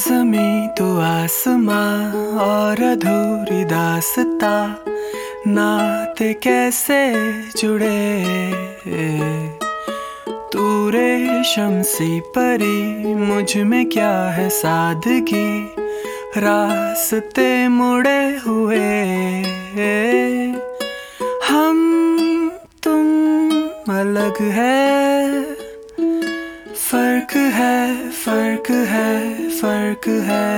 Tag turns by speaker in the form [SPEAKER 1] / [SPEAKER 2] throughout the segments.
[SPEAKER 1] जमी तो आसमां और अधूरी दास्ता, नाते कैसे जुड़े। तू रेशम सी परी, मुझ में क्या है सादगी, रास्ते मुड़े हुए। हम तुम अलग है, फर्क है, फर्क है, फर्क है।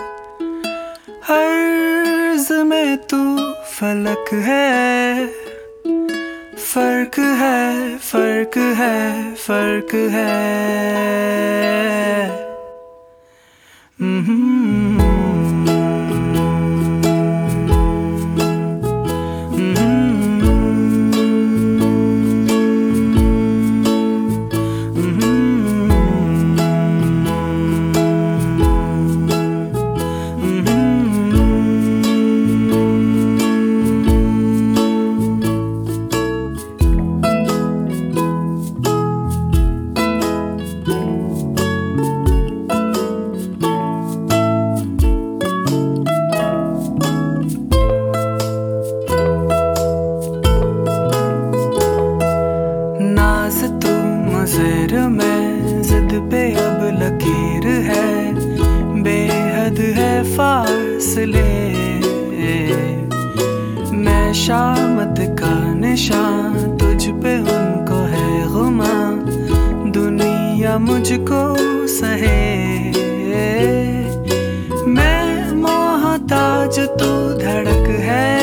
[SPEAKER 1] अर्ज़ में तू फलक है, फर्क है, फर्क है, फर्क है। तू मुज़र में ज़िद पे अब लकीर है, बेहद है फासले। मैं शामत का निशान, तुझ पे उनको है गुमा, दुनिया मुझको सहे। मैं मोहताज, तू धड़क है,